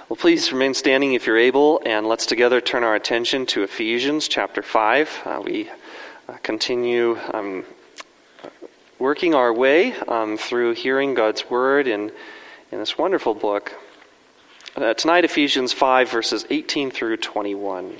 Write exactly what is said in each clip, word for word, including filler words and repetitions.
Well, please remain standing if you're able, and let's together turn our attention to Ephesians chapter five. Uh, we uh, continue um, working our way um, through hearing God's word in, in this wonderful book. Uh, tonight, Ephesians five, verses eighteen through twenty-one.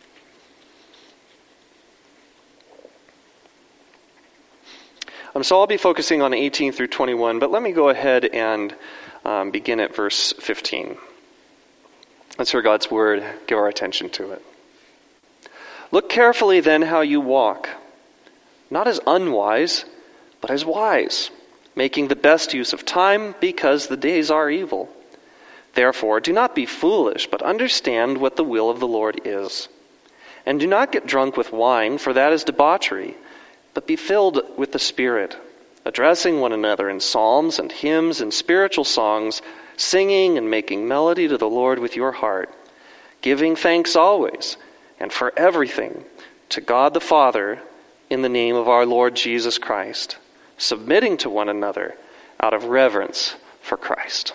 Um, so I'll be focusing on eighteen through twenty-one, but let me go ahead and um, begin at verse fifteen. Let's hear God's word, give our attention to it. Look carefully then how you walk, not as unwise, but as wise, making the best use of time, because the days are evil. Therefore, do not be foolish, but understand what the will of the Lord is. And do not get drunk with wine, for that is debauchery, but be filled with the Spirit, addressing one another in psalms and hymns and spiritual songs, singing and making melody to the Lord with your heart, giving thanks always and for everything to God the Father in the name of our Lord Jesus Christ, submitting to one another out of reverence for Christ.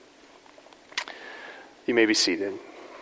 You may be seated.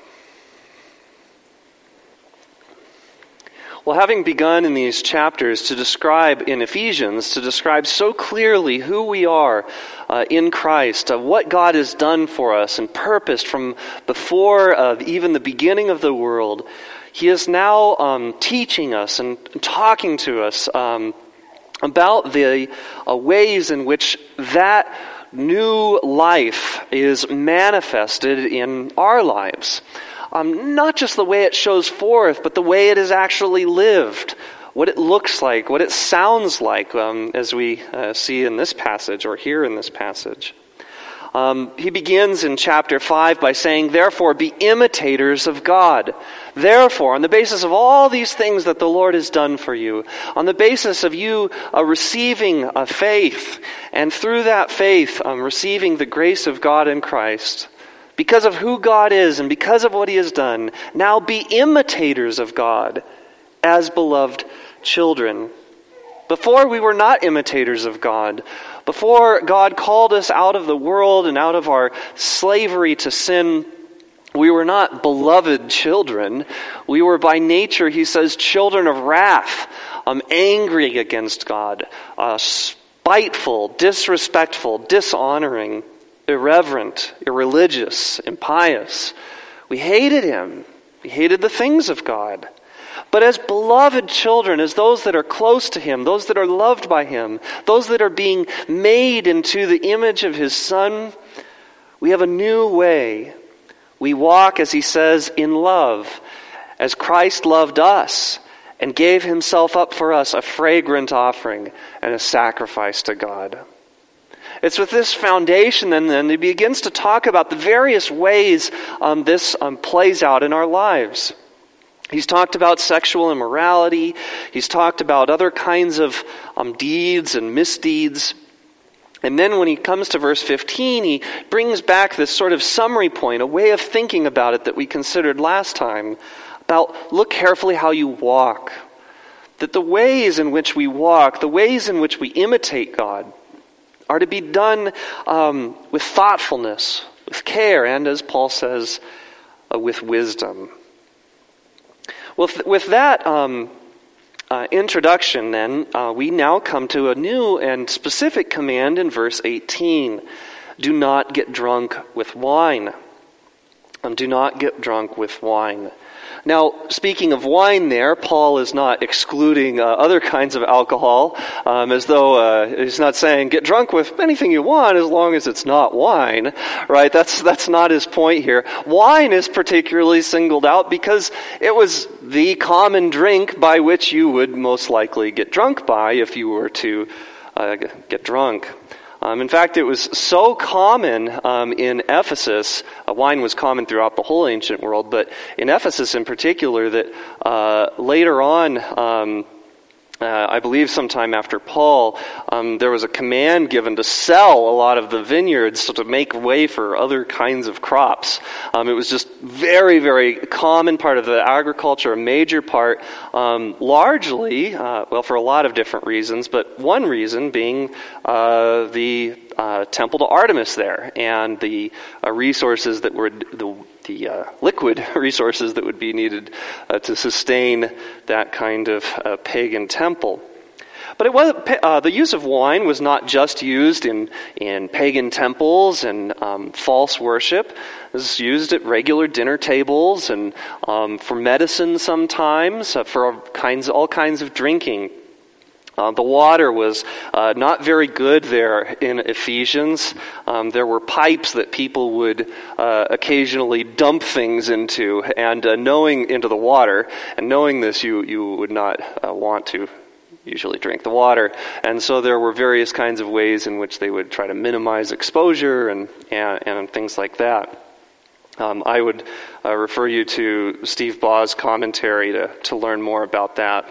Well, having begun in these chapters to describe, in Ephesians, to describe so clearly who we are uh, in Christ, uh, what God has done for us and purposed from before uh, even the beginning of the world, He is now um, teaching us and talking to us um, about the uh, ways in which that new life is manifested in our lives. Um, not just the way it shows forth, but the way it is actually lived, what it looks like, what it sounds like, um, as we uh, see in this passage or hear in this passage. Um, he begins in chapter five by saying, therefore, be imitators of God. Therefore, on the basis of all these things that the Lord has done for you, on the basis of you uh, receiving a faith, and through that faith um, receiving the grace of God in Christ, because of who God is and because of what He has done, now be imitators of God as beloved children. Before we were not imitators of God. Before God called us out of the world and out of our slavery to sin, we were not beloved children. We were by nature, he says, children of wrath, um, angry against God, uh, spiteful, disrespectful, dishonoring, irreverent, irreligious, impious. We hated Him. We hated the things of God. But as beloved children, as those that are close to Him, those that are loved by Him, those that are being made into the image of His Son, we have a new way. We walk, as He says, in love, as Christ loved us and gave Himself up for us, a fragrant offering and a sacrifice to God. It's with this foundation then, then He begins to talk about the various ways um, this um, plays out in our lives. He's talked about sexual immorality. He's talked about other kinds of um, deeds and misdeeds. And then when he comes to verse fifteen, he brings back this sort of summary point, a way of thinking about it that we considered last time, about look carefully how you walk. That the ways in which we walk, the ways in which we imitate God, are to be done um, with thoughtfulness, with care, and as Paul says, uh, with wisdom. Well, th- with that um, uh, introduction, then, uh, we now come to a new and specific command in verse eighteen. Do not get drunk with wine. Um, do not get drunk with wine. Now, speaking of wine there, Paul is not excluding uh, other kinds of alcohol, um, as though uh, he's not saying get drunk with anything you want as long as it's not wine, right? That's that's not his point here. Wine is particularly singled out because it was the common drink by which you would most likely get drunk by if you were to uh, get drunk. Um, in fact, it was so common um, in Ephesus, uh, wine was common throughout the whole ancient world, but in Ephesus in particular, that uh, later on, um, Uh, I believe sometime after Paul, um, there was a command given to sell a lot of the vineyards so to make way for other kinds of crops. Um, it was just very, very common part of the agriculture, a major part, um, largely, uh, well, for a lot of different reasons, but one reason being uh, the uh, temple to Artemis there and the uh, resources that were the the uh, liquid resources that would be needed uh, to sustain that kind of uh, pagan temple. But it was uh, the use of wine was not just used in, in pagan temples and um, false worship. It was used at regular dinner tables and um, for medicine sometimes, uh, for all kinds, all kinds of drinking. Uh, the water was uh, not very good there in Ephesians. Um, there were pipes that people would uh, occasionally dump things into, and uh, knowing into the water, and knowing this, you you would not uh, want to usually drink the water. And so there were various kinds of ways in which they would try to minimize exposure and and, and things like that. Um, I would uh, refer you to Steve Baugh's commentary to to learn more about that.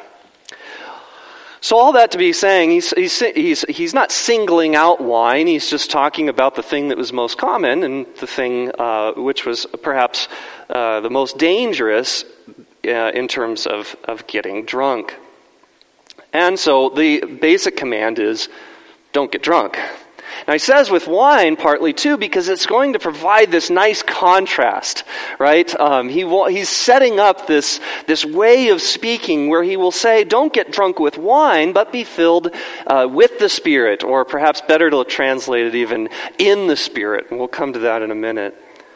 So all that to be saying, he's, he's, he's, he's not singling out wine, he's just talking about the thing that was most common and the thing uh, which was perhaps uh, the most dangerous uh, in terms of, of getting drunk. And so the basic command is, don't get drunk. Now he says with wine partly too because it's going to provide this nice contrast, right? Um, he he's setting up this this way of speaking where he will say, "Don't get drunk with wine, but be filled uh, with the Spirit," or perhaps better to translate it even in the Spirit. And we'll come to that in a minute.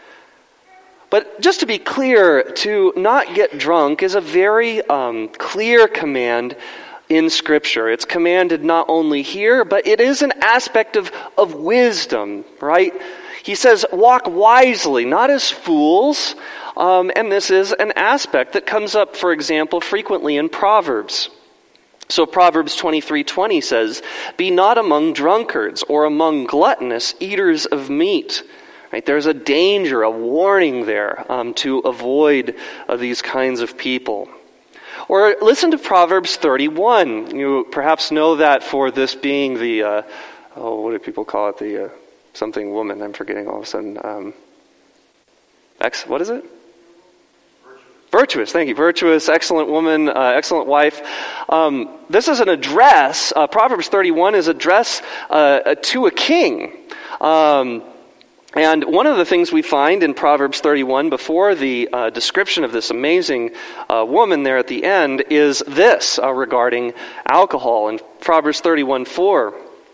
But just to be clear, to not get drunk is a very um, clear command in Scripture. It's commanded not only here, but it is an aspect of, of wisdom, right? He says, walk wisely, not as fools. Um, and this is an aspect that comes up, for example, frequently in Proverbs. So Proverbs twenty-three twenty says, be not among drunkards or among gluttonous eaters of meat. Right? There's a danger, a warning there um, to avoid uh, these kinds of people. Or listen to Proverbs thirty-one. You perhaps know that for this being the, uh, oh, what do people call it? The uh, something woman. I'm forgetting all of a sudden. Um, ex, what is it? Virtuous. Virtuous. Thank you. Virtuous, excellent woman, uh, excellent wife. Um, this is an address. Uh, Proverbs thirty-one is address uh, to a king. Um, And one of the things we find in Proverbs thirty-one, before the uh, description of this amazing uh, woman there at the end, is this uh, regarding alcohol. In Proverbs thirty-one four,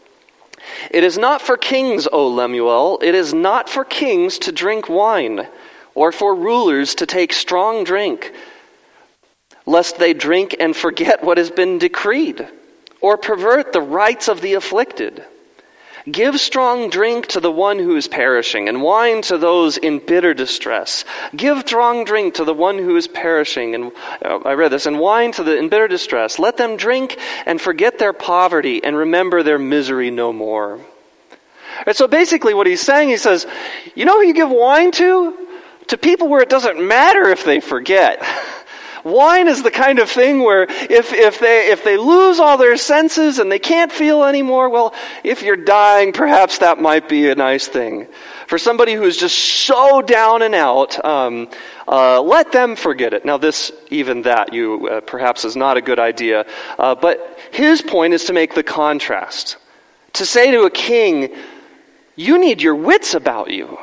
it is not for kings, O Lemuel, it is not for kings to drink wine, or for rulers to take strong drink, lest they drink and forget what has been decreed, or pervert the rights of the afflicted. Give strong drink to the one who is perishing, and wine to those in bitter distress. Give strong drink to the one who is perishing, and uh, I read this, and wine to the in bitter distress. Let them drink and forget their poverty, and remember their misery no more. And so basically what he's saying, he says, you know who you give wine to? To people where it doesn't matter if they forget. Wine is the kind of thing where if, if they if they lose all their senses and they can't feel anymore, well, if you're dying, perhaps that might be a nice thing. For somebody who is just so down and out, um, uh, let them forget it. Now this, even that, you uh, perhaps is not a good idea. Uh, but his point is to make the contrast. To say to a king, you need your wits about you.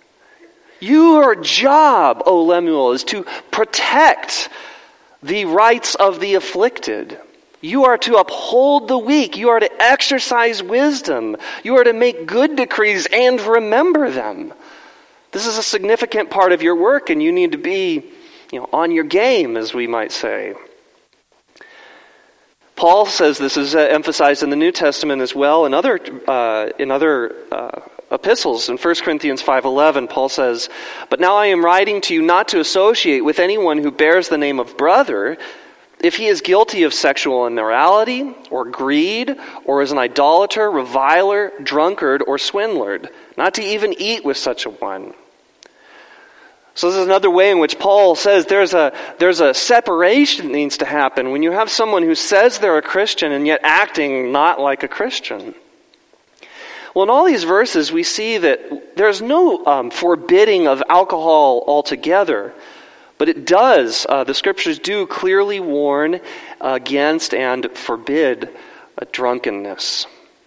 Your job, O Lemuel, is to protect the rights of the afflicted. You are to uphold the weak. You are to exercise wisdom. You are to make good decrees and remember them. This is a significant part of your work, and you need to be, you know, on your game, as we might say. Paul says this is emphasized in the New Testament as well. In other uh, in other uh, epistles, in First Corinthians five eleven, Paul says, "But now I am writing to you not to associate with anyone who bears the name of brother, if he is guilty of sexual immorality, or greed, or is an idolater, reviler, drunkard, or swindler, not to even eat with such a one." So this is another way in which Paul says there's a there's a separation that needs to happen when you have someone who says they're a Christian and yet acting not like a Christian. Well, in all these verses, we see that there's no um, forbidding of alcohol altogether, but it does, uh, the scriptures do clearly warn against and forbid uh, drunkenness.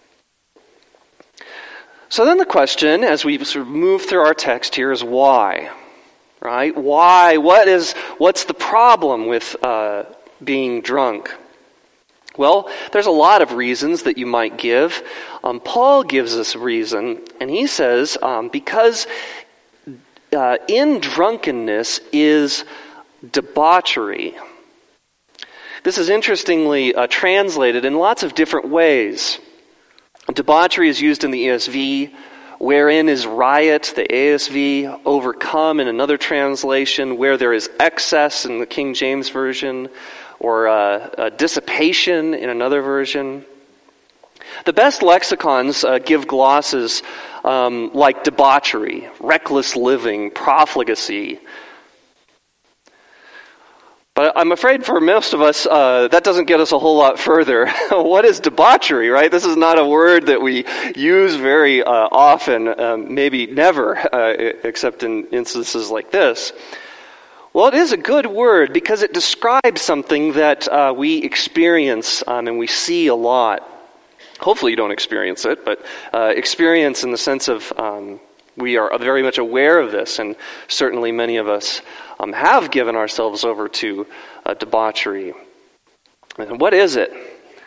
So then the question, as we sort of move through our text here, is why? Right? Why? What is? What's the problem with uh, being drunk? Well, there's a lot of reasons that you might give. Um, Paul gives us a reason, and he says, um, because uh, in drunkenness is debauchery. This is interestingly uh, translated in lots of different ways. Debauchery is used in the E S V, wherein is riot, the A S V, overcome in another translation, where there is excess in the King James Version, or uh, uh, dissipation in another version. The best lexicons uh, give glosses um, like debauchery, reckless living, profligacy. But I'm afraid for most of us, uh, that doesn't get us a whole lot further. What is debauchery, right? This is not a word that we use very uh, often, um, maybe never, uh, except in instances like this. Well, it is a good word because it describes something that uh, we experience um, and we see a lot. Hopefully you don't experience it, but uh, experience in the sense of um, we are very much aware of this, and certainly many of us um, have given ourselves over to uh, debauchery. And what is it?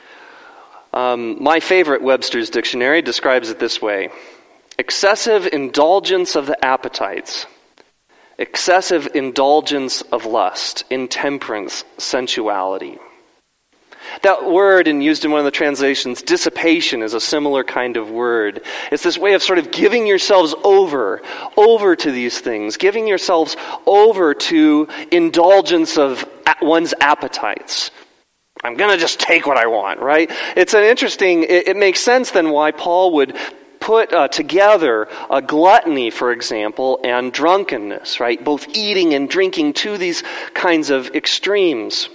Um, my favorite Webster's Dictionary describes it this way: excessive indulgence of the appetites, excessive indulgence of lust, intemperance, sensuality. That word, and used in one of the translations, dissipation, is a similar kind of word. It's this way of sort of giving yourselves over, over to these things, giving yourselves over to indulgence of one's appetites. I'm going to just take what I want, right? It's an interesting, it, it makes sense then why Paul would put uh, together a gluttony, for example, and drunkenness, right? Both eating and drinking to these kinds of extremes.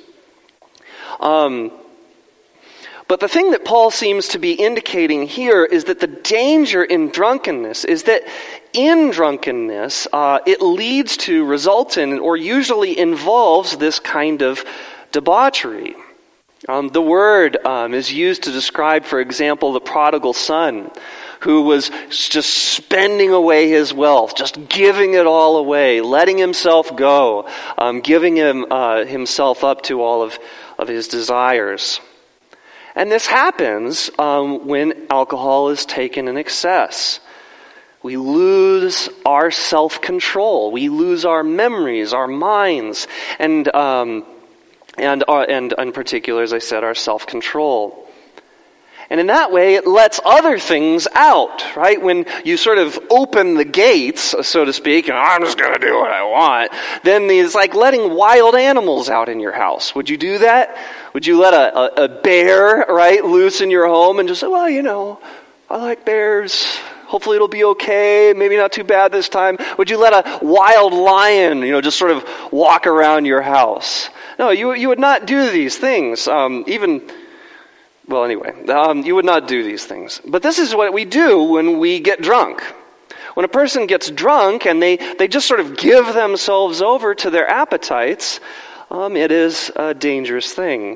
Um, but the thing that Paul seems to be indicating here is that the danger in drunkenness is that in drunkenness, uh, it leads to, results in, or usually involves this kind of debauchery. Um, the word um, is used to describe, for example, the prodigal son, who was just spending away his wealth, just giving it all away, letting himself go, um, giving him uh, himself up to all of, of his desires. And this happens um, when alcohol is taken in excess. We lose our self-control. We lose our memories, our minds, and um, and our, and in particular, as I said, our self-control. And in that way, it lets other things out, right? When you sort of open the gates, so to speak, and I'm just going to do what I want, then it's like letting wild animals out in your house. Would you do that? Would you let a, a, a bear, right, loose in your home and just say, well, you know, I like bears. Hopefully it'll be okay. Maybe not too bad this time. Would you let a wild lion, you know, just sort of walk around your house? No, you you would not do these things. Um, even... Well, anyway, um, you would not do these things. But this is what we do when we get drunk. When a person gets drunk and they, they just sort of give themselves over to their appetites, um, it is a dangerous thing.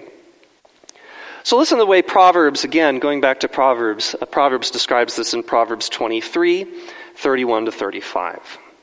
So listen to the way Proverbs, again, going back to Proverbs, uh, Proverbs describes this in Proverbs twenty-three, thirty-one to thirty-five.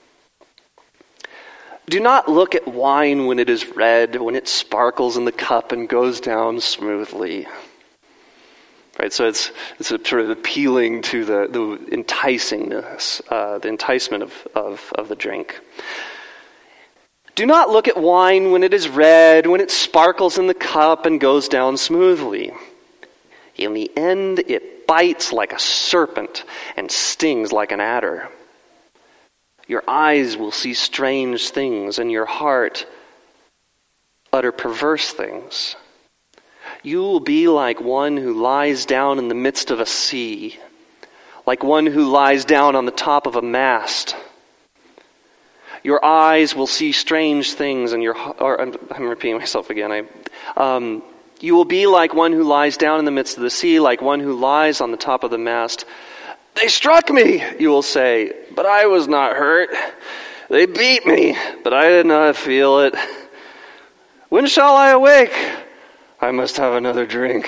Do not look at wine when it is red, when it sparkles in the cup and goes down smoothly. Right, so it's it's a sort of appealing to the, the enticingness, uh, the enticement of, of, of the drink. Do not look at wine when it is red, when it sparkles in the cup and goes down smoothly. In the end, it bites like a serpent and stings like an adder. Your eyes will see strange things, and your heart utter perverse things. You will be like one who lies down in the midst of a sea, like one who lies down on the top of a mast. Your eyes will see strange things, and your or I'm, I'm repeating myself again. I, um, you will be like one who lies down in the midst of the sea, like one who lies on the top of the mast. They struck me, you will say, but I was not hurt. They beat me, but I did not feel it. When shall I awake? I must have another drink.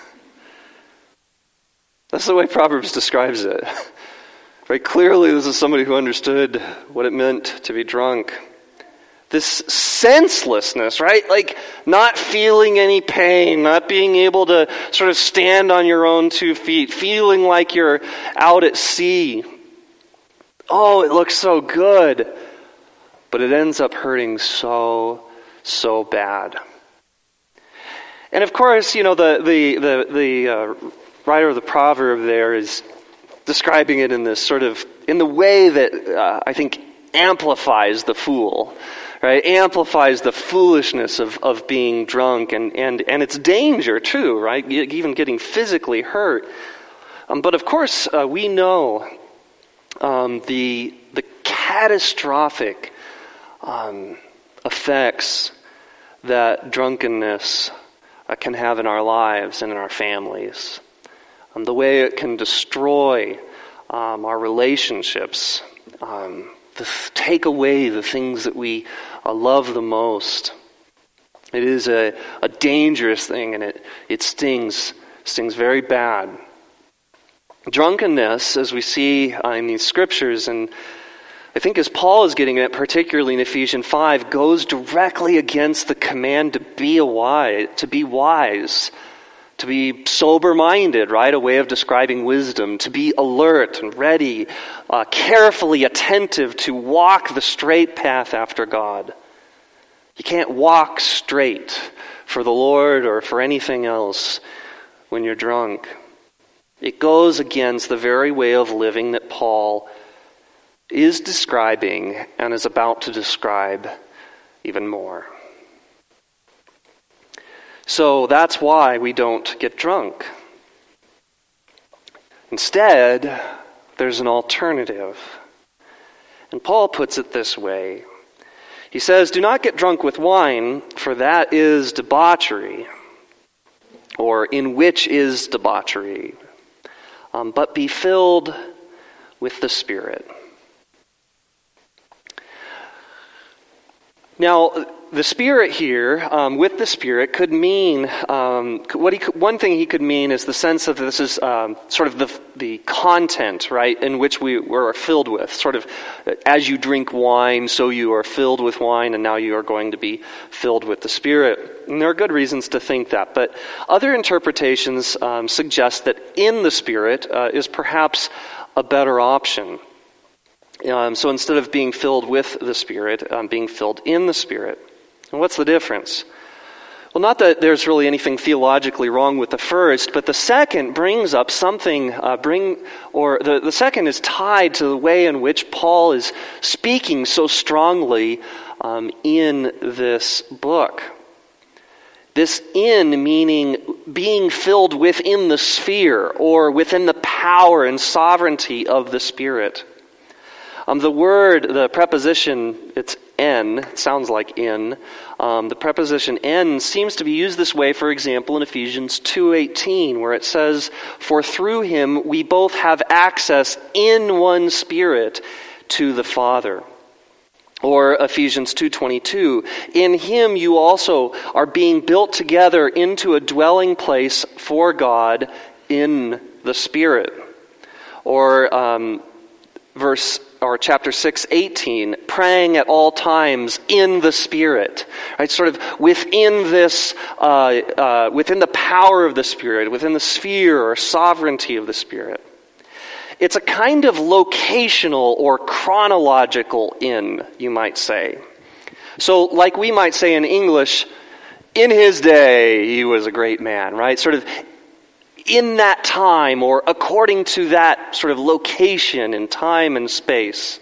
That's the way Proverbs describes it. Very clearly, this is somebody who understood what it meant to be drunk. This senselessness, right? Like not feeling any pain, not being able to sort of stand on your own two feet, feeling like you're out at sea. Oh, it looks so good. But it ends up hurting so, so bad. And of course, you know, the, the, the, the uh, writer of the proverb there is describing it in this sort of, in the way that uh, I think amplifies the fool, right? Amplifies the foolishness of, of being drunk and, and, and its danger too, right? Even getting physically hurt. Um, but of course, uh, we know um, the, the catastrophic um, effects that drunkenness uh, can have in our lives and in our families. Um, the way it can destroy um, our relationships, um, the, take away the things that we uh, love the most. It is a, a dangerous thing, and it, it stings, stings very bad. Drunkenness, as we see uh, in these scriptures, and I think as Paul is getting at, particularly in Ephesians five, goes directly against the command to be a wise, to be wise. To be sober-minded, right? A way of describing wisdom. To be alert and ready, uh, carefully attentive to walk the straight path after God. You can't walk straight for the Lord or for anything else when you're drunk. It goes against the very way of living that Paul is describing and is about to describe even more. So that's why we don't get drunk. Instead, there's an alternative. And Paul puts it this way. He says, "Do not get drunk with wine, for that is debauchery," or "in which is debauchery, um, but be filled with the Spirit." Now, the Spirit here, um, with the Spirit, could mean, um, what he could, one thing he could mean is the sense of this is um, sort of the the content, right, in which we were filled with. Sort of, as you drink wine, so you are filled with wine, and now you are going to be filled with the Spirit. And there are good reasons to think that, but other interpretations um, suggest that in the Spirit uh, is perhaps a better option. Um, so instead of being filled with the Spirit, um, being filled in the Spirit. And what's the difference? Well, not that there's really anything theologically wrong with the first, but the second brings up something, uh, bring, or the, the second is tied to the way in which Paul is speaking so strongly um, in this book. This "in" meaning being filled within the sphere, or within the power and sovereignty of the Spirit. Um, the word, the preposition, it's "en," it sounds like "in." Um, the preposition "en" seems to be used this way, for example, in Ephesians two eighteen, where it says, "For through him we both have access in one Spirit to the Father." Or Ephesians two twenty-two, "In him you also are being built together into a dwelling place for God in the Spirit." Or um, verse or chapter six eighteen, "Praying at all times in the Spirit," right? Sort of within this, uh, uh, within the power of the Spirit, within the sphere or sovereignty of the Spirit. It's a kind of locational or chronological "in," you might say. So, like we might say in English, "In his day, he was a great man," right? Sort of in that time, or according to that sort of location in time and space.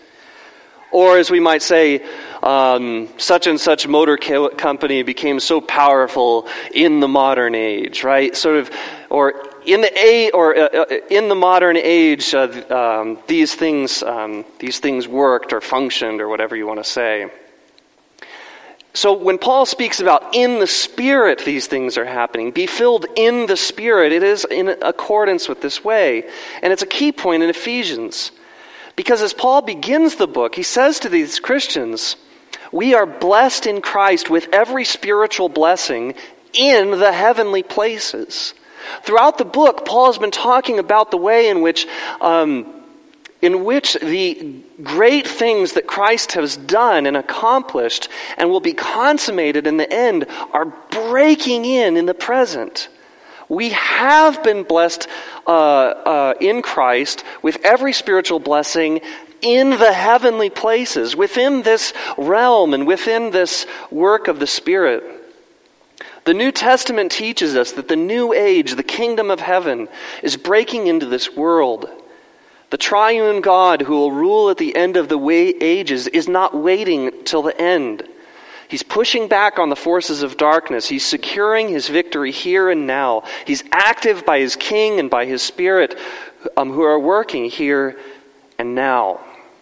Or as we might say, um, such and such motor co- company became so powerful in the modern age, right? Sort of, or in the a or uh, in the modern age, uh, um, these things um, these things worked or functioned or whatever you want to say. So when Paul speaks about in the Spirit these things are happening, be filled in the Spirit, it is in accordance with this way. And it's a key point in Ephesians. Because as Paul begins the book, he says to these Christians, we are blessed in Christ with every spiritual blessing in the heavenly places. Throughout the book, Paul has been talking about the way in which um, in which the great things that Christ has done and accomplished and will be consummated in the end are breaking in in the present. We have been blessed uh, uh, in Christ with every spiritual blessing in the heavenly places, within this realm and within this work of the Spirit. The New Testament teaches us that the new age, the kingdom of heaven, is breaking into this world. The triune God who will rule at the end of the ages is not waiting till the end. He's pushing back on the forces of darkness. He's securing his victory here and now. He's active by his King and by his Spirit um, who are working here and now.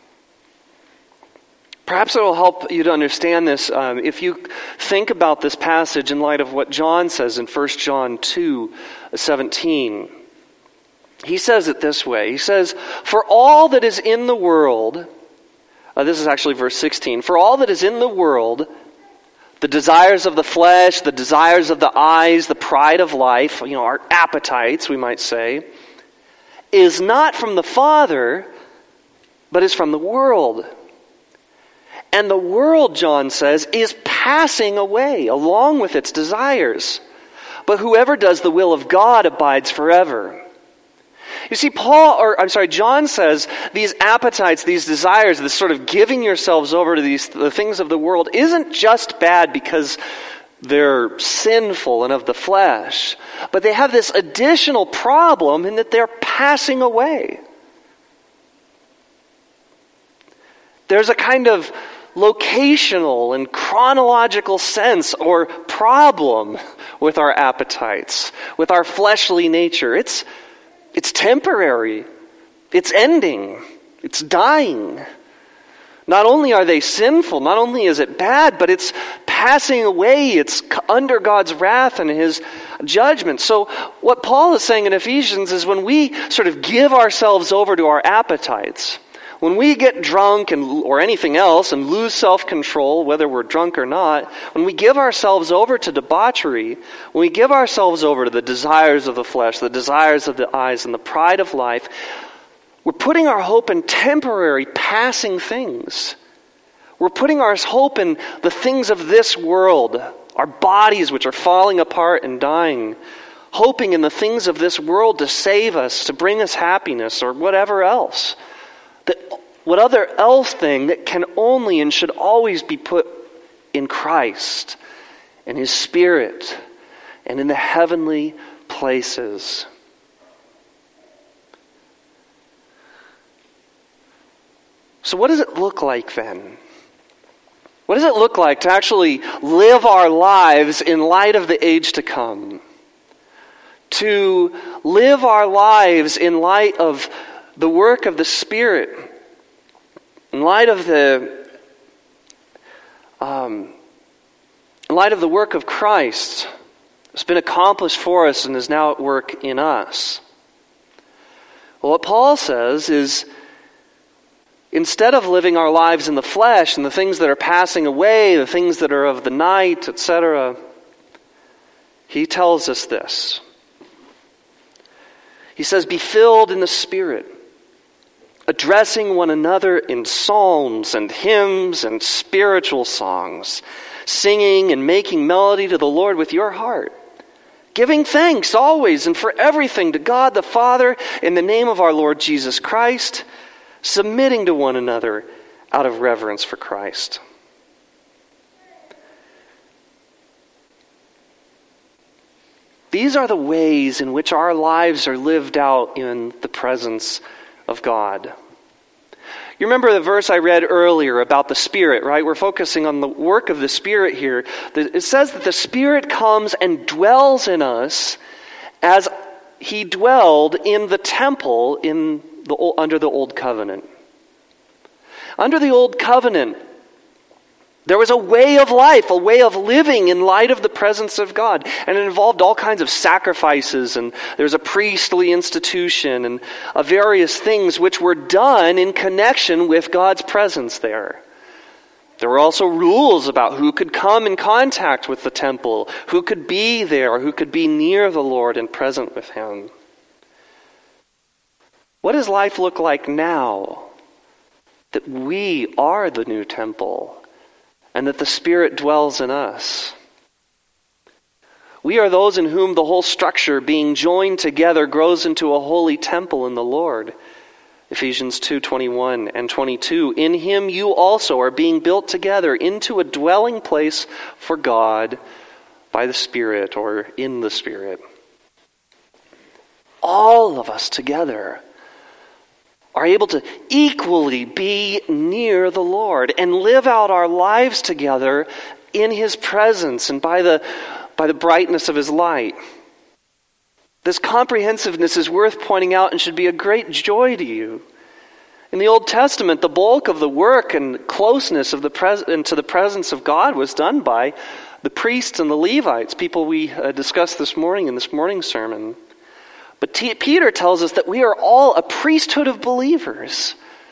Perhaps it will help you to understand this um, if you think about this passage in light of what John says in First John two seventeen. He says it this way. He says, for all that is in the world, uh, this is actually verse sixteen, for all that is in the world, the desires of the flesh, the desires of the eyes, the pride of life, you know, our appetites, we might say, is not from the Father, but is from the world. And the world, John says, is passing away along with its desires. But whoever does the will of God abides forever. You see, Paul, or I'm sorry, John says these appetites, these desires, this sort of giving yourselves over to these the things of the world isn't just bad because they're sinful and of the flesh, but they have this additional problem in that they're passing away. There's a kind of locational and chronological sense or problem with our appetites, with our fleshly nature. It's It's temporary. It's ending. It's dying. Not only are they sinful, not only is it bad, but it's passing away. It's under God's wrath and his judgment. So what Paul is saying in Ephesians is when we sort of give ourselves over to our appetites, when we get drunk and or anything else and lose self-control, whether we're drunk or not, when we give ourselves over to debauchery, when we give ourselves over to the desires of the flesh, the desires of the eyes, and the pride of life, we're putting our hope in temporary, passing things. We're putting our hope in the things of this world, our bodies which are falling apart and dying, hoping in the things of this world to save us, to bring us happiness, or whatever else. That what other else thing that can only and should always be put in Christ and his Spirit and in the heavenly places. So what does it look like then? What does it look like to actually live our lives in light of the age to come? To live our lives in light of the work of the Spirit, in light of the um, in light of the work of Christ, it's been accomplished for us and is now at work in us. Well, what Paul says is, instead of living our lives in the flesh and the things that are passing away, the things that are of the night, et cetera, he tells us this. He says, be filled in the Spirit, addressing one another in psalms and hymns and spiritual songs, singing and making melody to the Lord with your heart, giving thanks always and for everything to God the Father in the name of our Lord Jesus Christ, submitting to one another out of reverence for Christ. These are the ways in which our lives are lived out in the presence of God. You remember the verse I read earlier about the Spirit, right? We're focusing on the work of the Spirit here. It says that the Spirit comes and dwells in us as he dwelled in the temple in the, under the Old Covenant. Under the Old Covenant, there was a way of life, a way of living in light of the presence of God. And it involved all kinds of sacrifices, and there's a priestly institution, and uh, various things which were done in connection with God's presence there. There were also rules about who could come in contact with the temple, who could be there, who could be near the Lord and present with Him. What does life look like now that we are the new temple and that the Spirit dwells in us? We are those in whom the whole structure, being joined together, grows into a holy temple in the Lord. Ephesians two twenty-one and twenty-two. In Him you also are being built together into a dwelling place for God by the Spirit, or in the Spirit. All of us together are able to equally be near the Lord and live out our lives together in His presence and by the, by the brightness of His light. This comprehensiveness is worth pointing out and should be a great joy to you. In the Old Testament, the bulk of the work and closeness of the pres- to the presence of God was done by the priests and the Levites, people we uh, discussed this morning in this morning's sermon. But T- Peter tells us that we are all a priesthood of believers.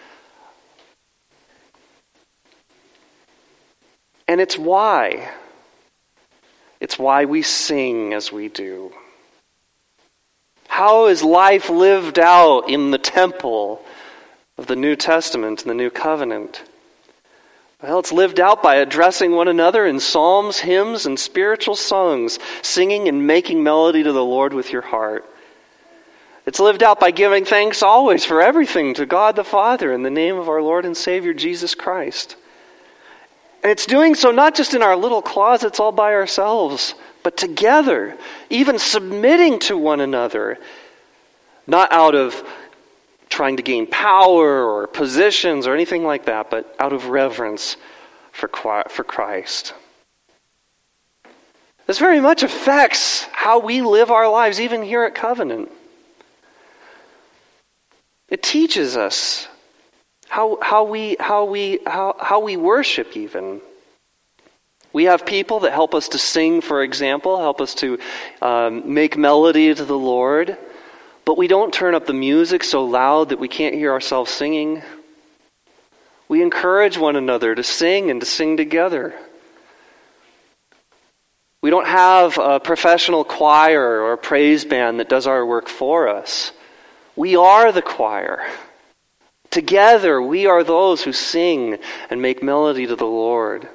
And it's why. It's why we sing as we do. How is life lived out in the temple of the New Testament and the New Covenant? Well, it's lived out by addressing one another in psalms, hymns, and spiritual songs, singing and making melody to the Lord with your heart. It's lived out by giving thanks always for everything to God the Father in the name of our Lord and Savior Jesus Christ. And it's doing so not just in our little closets all by ourselves, but together, even submitting to one another, not out of trying to gain power or positions or anything like that, but out of reverence for for Christ. This very much affects how we live our lives, even here at Covenant. It teaches us how how we how we how, how we worship even. We have people that help us to sing, for example, help us to um, make melody to the Lord, but we don't turn up the music so loud that we can't hear ourselves singing. We encourage one another to sing and to sing together. We don't have a professional choir or a praise band that does our work for us. We are the choir. Together, we are those who sing and make melody to the Lord.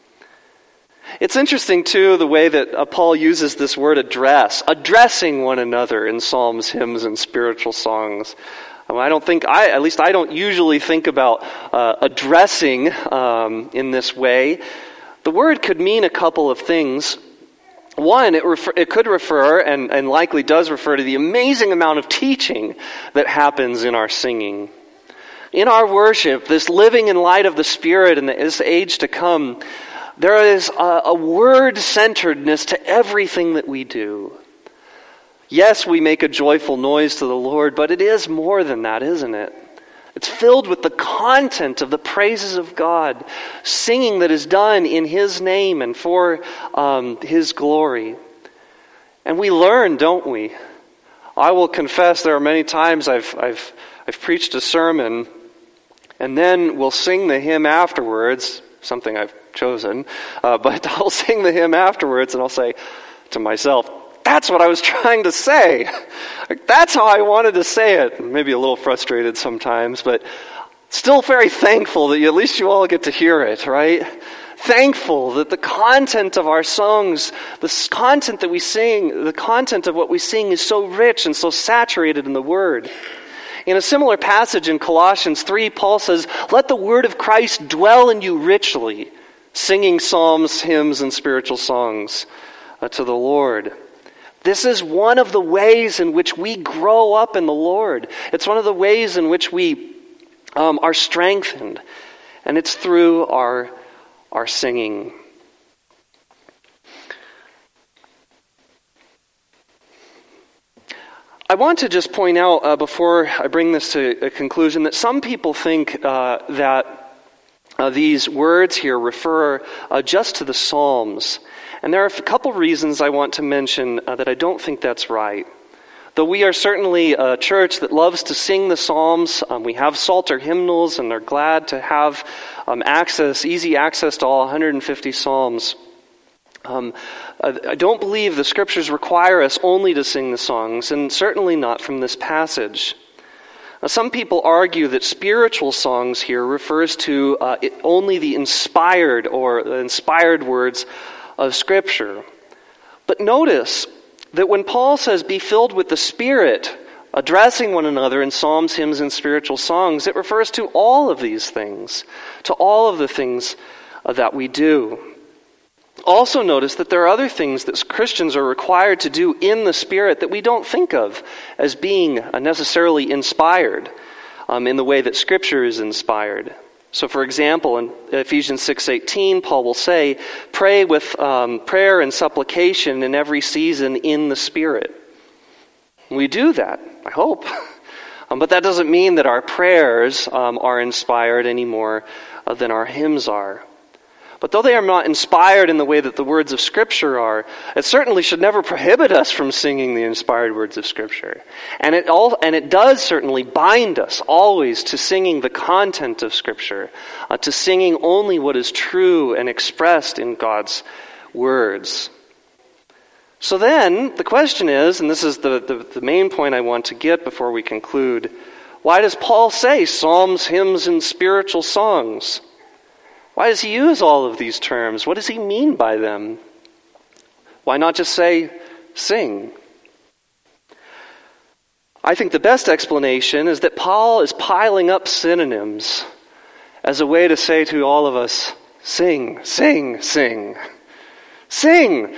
It's interesting, too, the way that uh, Paul uses this word address, addressing one another in psalms, hymns, and spiritual songs. Um, I don't think, I at least I don't usually think about uh, addressing um, in this way. The word could mean a couple of things. One, it, refer, it could refer, and, and likely does refer, to the amazing amount of teaching that happens in our singing. In our worship, this living in light of the Spirit in this age to come, there is a, a word-centeredness to everything that we do. Yes, we make a joyful noise to the Lord, but it is more than that, isn't it? It's filled with the content of the praises of God, singing that is done in His name and for um, His glory. And we learn, don't we? I will confess there are many times I've I've I've preached a sermon, and then we'll sing the hymn afterwards, something I've chosen, uh, but I'll sing the hymn afterwards and I'll say to myself, that's what I was trying to say. Like, that's how I wanted to say it. Maybe a little frustrated sometimes, but still very thankful that you, at least you all get to hear it, right? Thankful that the content of our songs, the content that we sing, the content of what we sing is so rich and so saturated in the Word. In a similar passage in Colossians three, Paul says, let the word of Christ dwell in you richly, singing psalms, hymns, and spiritual songs uh, to the Lord. This is one of the ways in which we grow up in the Lord. It's one of the ways in which we um, are strengthened. And it's through our, our singing. I want to just point out uh, before I bring this to a conclusion that some people think uh, that uh, these words here refer uh, just to the Psalms. And there are a couple reasons I want to mention uh, that I don't think that's right. Though we are certainly a church that loves to sing the Psalms, um, we have Psalter hymnals and are glad to have um, access, easy access to all one hundred fifty Psalms. Um, I don't believe the Scriptures require us only to sing the songs, and certainly not from this passage. Now, some people argue that spiritual songs here refers to uh, it, only the inspired or the inspired words of Scripture. But notice that when Paul says, be filled with the Spirit, addressing one another in psalms, hymns, and spiritual songs, it refers to all of these things, to all of the things uh, that we do. Also notice that there are other things that Christians are required to do in the Spirit that we don't think of as being uh, necessarily inspired um, in the way that Scripture is inspired. So, for example, in Ephesians six eighteen, Paul will say, pray with um, prayer and supplication in every season in the Spirit. We do that, I hope. um, but that doesn't mean that our prayers um, are inspired any more uh, than our hymns are. But though they are not inspired in the way that the words of Scripture are, it certainly should never prohibit us from singing the inspired words of Scripture. And it all, and it does certainly bind us always to singing the content of Scripture, uh, to singing only what is true and expressed in God's words. So then, the question is, and this is the, the, the main point I want to get before we conclude, why does Paul say psalms, hymns, and spiritual songs? Why does he use all of these terms? What does he mean by them? Why not just say, sing? I think the best explanation is that Paul is piling up synonyms as a way to say to all of us, sing, sing, sing. Sing!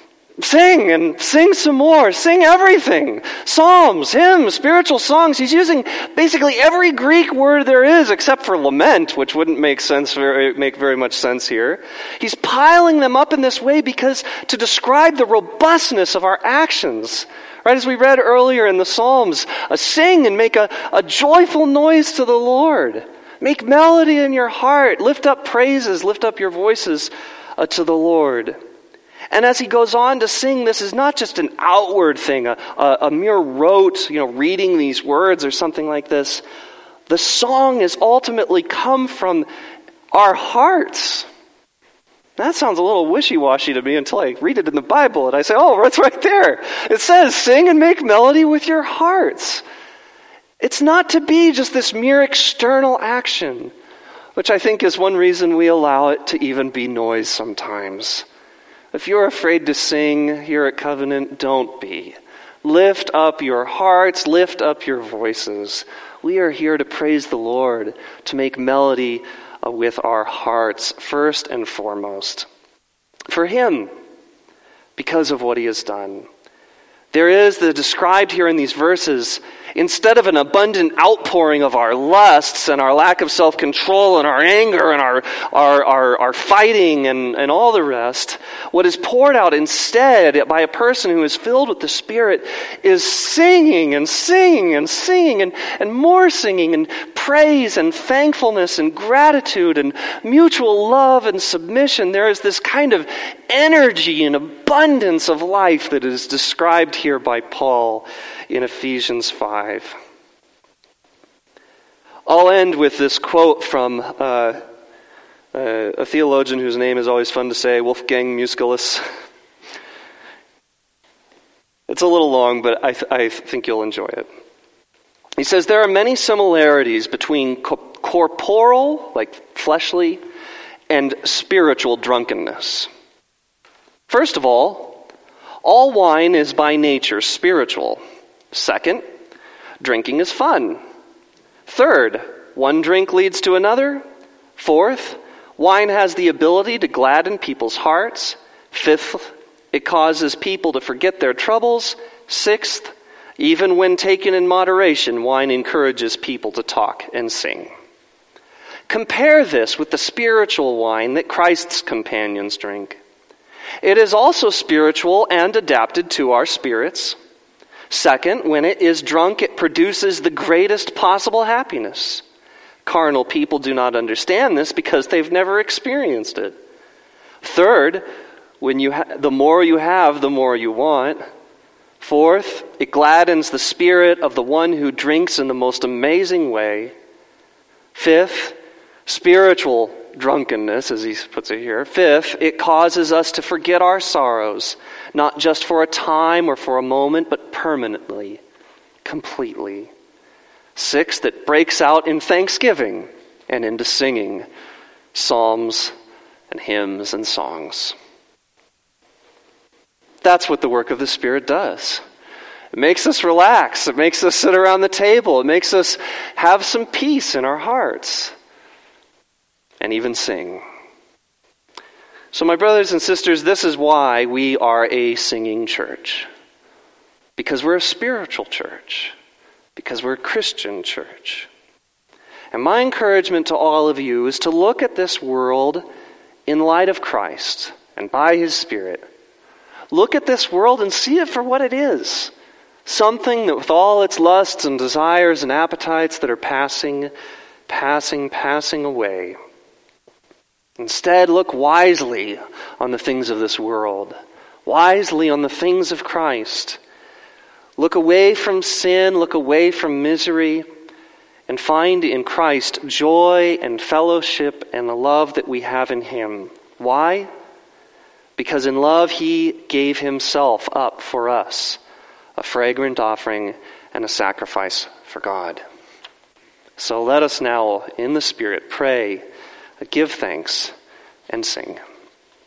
Sing and sing some more. Sing everything. Psalms, hymns, spiritual songs. He's using basically every Greek word there is except for lament, which wouldn't make sense, very, make very much sense here. He's piling them up in this way because to describe the robustness of our actions. Right, as we read earlier in the Psalms, uh, sing and make a, a joyful noise to the Lord. Make melody in your heart. Lift up praises. Lift up your voices uh, to the Lord. And as he goes on to sing, this is not just an outward thing, a, a, a mere rote, you know, reading these words or something like this. The song is ultimately come from our hearts. That sounds a little wishy-washy to me until I read it in the Bible and I say, oh, that's right there. It says, sing and make melody with your hearts. It's not to be just this mere external action, which I think is one reason we allow it to even be noise sometimes. If you're afraid to sing here at Covenant, don't be. Lift up your hearts, lift up your voices. We are here to praise the Lord, to make melody uh, with our hearts, first and foremost. For Him, because of what He has done. There is, the described here in these verses, instead of an abundant outpouring of our lusts and our lack of self-control and our anger and our our our, our fighting and, and all the rest, what is poured out instead by a person who is filled with the Spirit is singing and singing and singing and, and more singing and praise and thankfulness and gratitude and mutual love and submission. There is this kind of energy and abundance of life that is described here by Paul in Ephesians five. I'll end with this quote from uh, uh, a theologian whose name is always fun to say, Wolfgang Musculus. It's a little long, but I, th- I think you'll enjoy it. He says, there are many similarities between co- corporal, like fleshly, and spiritual drunkenness. First of all, all wine is by nature spiritual. Second, drinking is fun. Third, one drink leads to another. Fourth, wine has the ability to gladden people's hearts. Fifth, it causes people to forget their troubles. Sixth, even when taken in moderation, wine encourages people to talk and sing. Compare this with the spiritual wine that Christ's companions drink. It is also spiritual and adapted to our spirits. Second, when it is drunk, it produces the greatest possible happiness. Carnal people do not understand this because they've never experienced it. Third, when you ha- the more you have, the more you want. Fourth, it gladdens the spirit of the one who drinks in the most amazing way. Fifth, spiritual drunkenness, as he puts it here. Fifth, it causes us to forget our sorrows, not just for a time or for a moment, but permanently, completely. Sixth, it breaks out in thanksgiving and into singing psalms and hymns and songs. That's what the work of the Spirit does. It makes us relax. It makes us sit around the table. It makes us have some peace in our hearts and even sing. So my brothers and sisters, this is why we are a singing church. Because we're a spiritual church. Because we're a Christian church. And my encouragement to all of you is to look at this world in light of Christ and by His Spirit. Look at this world and see it for what it is. Something that with all its lusts and desires and appetites that are passing, passing, passing away. Instead, look wisely on the things of this world. Wisely on the things of Christ. Look away from sin, look away from misery, and find in Christ joy and fellowship and the love that we have in Him. Why? Because in love He gave Himself up for us, a fragrant offering and a sacrifice for God. So let us now, in the Spirit, pray, give thanks, and sing.